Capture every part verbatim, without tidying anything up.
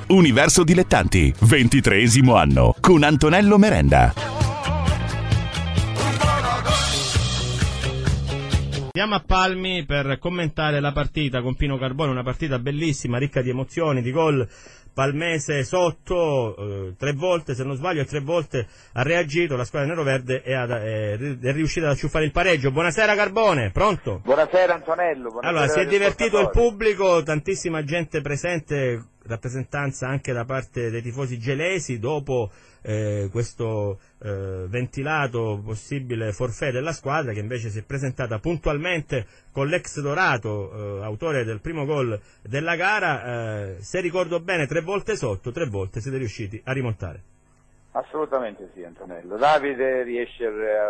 Universo Dilettanti, ventitreesimo anno, con Antonello Merenda. Andiamo a Palmi per commentare la partita con Pino Carbone, una partita bellissima, ricca di emozioni, di gol. Palmese sotto eh, tre volte, se non sbaglio, e tre volte ha reagito la squadra neroverde e ad, è, è riuscita ad acciuffare il pareggio. Buonasera Carbone, pronto? Buonasera Antonello. Buonasera. Allora, si è divertito il pubblico, tantissima gente presente, rappresentanza anche da parte dei tifosi gelesi dopo eh, questo eh, ventilato possibile forfait della squadra, che invece si è presentata puntualmente con l'ex Dorato, eh, autore del primo gol della gara. Eh, se ricordo bene, tre volte sotto, tre volte siete riusciti a rimontare. Assolutamente sì Antonello. Davide riesce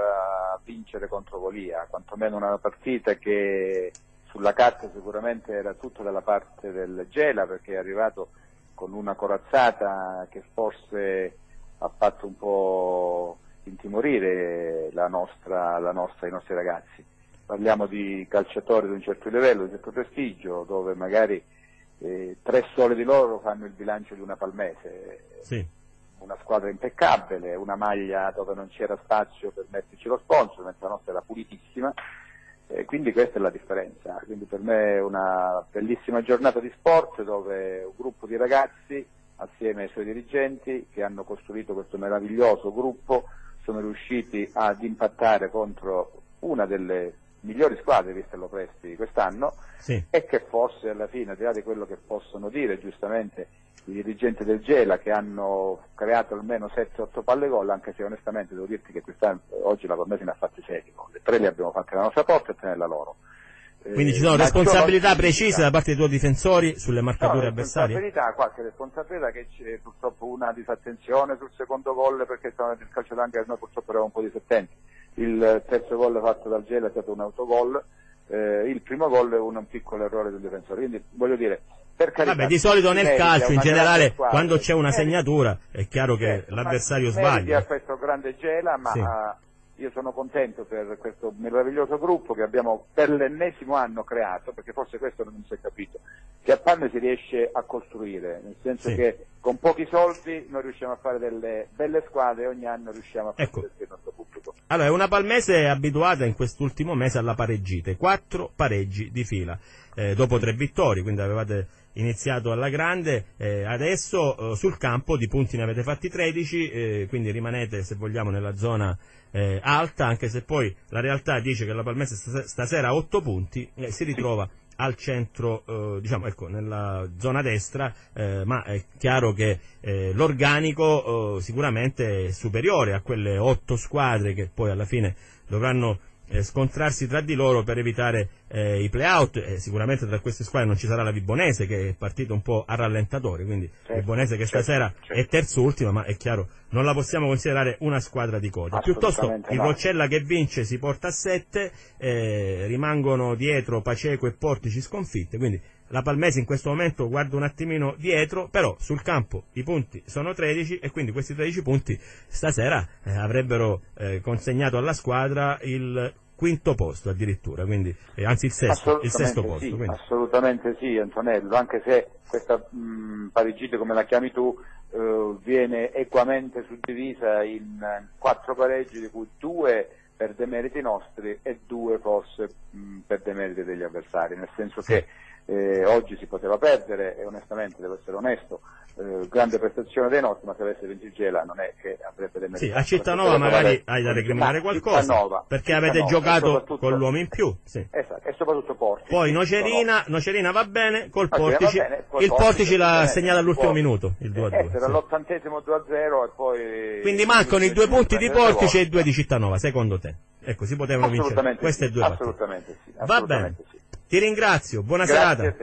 a vincere contro Golia, quantomeno una partita che sulla carta sicuramente era tutto dalla parte del Gela, perché è arrivato con una corazzata che forse ha fatto un po' intimorire la nostra, la nostra, i nostri ragazzi. Parliamo di calciatori di un certo livello, di un certo prestigio, dove magari eh, tre soli di loro fanno il bilancio di una Palmese. Sì. Una squadra impeccabile, una maglia dove non c'era spazio per metterci lo sponsor, mentre la nostra era pulitissima. Eh, quindi questa è la differenza. Quindi per me è una bellissima giornata di sport dove un gruppo di ragazzi assieme ai suoi dirigenti che hanno costruito questo meraviglioso gruppo sono riusciti ad impattare contro una delle migliori squadre viste all'Opresti quest'anno, sì. E che forse alla fine, al di là di quello che possono dire giustamente i dirigenti del Gela, che hanno creato almeno sette otto palle gol, anche se onestamente devo dirti che quest'anno, oggi la Palmese ne ha fatte sei gol, tre le abbiamo fatte alla nostra porta e tre nella loro. Quindi ci sono eh, responsabilità precise da parte dei tuoi difensori sulle marcature no, avversarie? Responsabilità, qualche responsabilità, che c'è purtroppo una disattenzione sul secondo gol, perché nel calcio d'angolo noi purtroppo eravamo un po' disattenti. Il terzo gol fatto dal Gela è stato un autogol, eh, il primo gol è un, un piccolo errore del difensore, quindi voglio dire, per carità, vabbè, di solito nel calcio in generale squadra, quando c'è una segnatura è chiaro che certo, l'avversario sbaglia. sbaglia. A questo grande Gela, ma sì. uh, io sono contento per questo meraviglioso gruppo che abbiamo per l'ennesimo anno creato, perché forse questo non si è capito, che a Palme si riesce a costruire, nel senso sì. che con pochi soldi noi riusciamo a fare delle belle squadre e ogni anno riusciamo a fare ecco. il nostro pubblico. Allora, è una Palmese abituata in quest'ultimo mese alla pareggite, quattro pareggi di fila, eh, dopo tre vittorie, quindi avevate iniziato alla grande, eh, adesso eh, sul campo di punti ne avete fatti tredici, eh, quindi rimanete, se vogliamo, nella zona eh, alta, anche se poi la realtà dice che la Palmese stasera ha otto punti, eh, si ritrova al centro, eh, diciamo, ecco, nella zona destra, eh, ma è chiaro che eh, l'organico eh, sicuramente è superiore a quelle otto squadre che poi alla fine dovranno eh, scontrarsi tra di loro per evitare eh, i play-out. Eh, sicuramente tra queste squadre non ci sarà la Vibonese, che è partita un po' a rallentatore, quindi certo, Vibonese che stasera certo, certo. è terzultima, ma è chiaro, non la possiamo considerare una squadra di coda. Piuttosto il Roccella che vince si porta a sette, eh, rimangono dietro Paceco e Portici sconfitte, quindi la Palmese in questo momento guarda un attimino dietro, però sul campo i punti sono tredici e quindi questi tredici punti stasera eh, avrebbero eh, consegnato alla squadra il quinto posto addirittura, quindi eh, anzi il sesto, il sesto posto. Sì, quindi. Assolutamente sì Antonello, anche se questa mh, pareggite come la chiami tu eh, viene equamente suddivisa in quattro pareggi, di cui due per demeriti nostri e due forse mh, per demeriti degli avversari, nel senso sì. che Eh, oggi si poteva perdere e onestamente, devo essere onesto, eh, grande prestazione dei nostri, ma se avesse vinto il Gela non è che avrebbe demeritato. Sì, a Cittanova magari hai da recriminare qualcosa, Cittanova, perché Cittanova, avete giocato con l'uomo in più. Sì. Esatto, e soprattutto Portici. Poi Nocerina, Nocerina va bene, col Portici, bene, il Portici l'ha segnato all'ultimo minuto, il due a due. Eh, era sì. l'ottantesimo due a zero e poi... Quindi mancano i due punti di Portici e i due di Cittanova, secondo te? Ecco, si potevano vincere queste sì, due assolutamente partite. Sì, va bene. Sì. Ti ringrazio, buona Grazie serata. a te.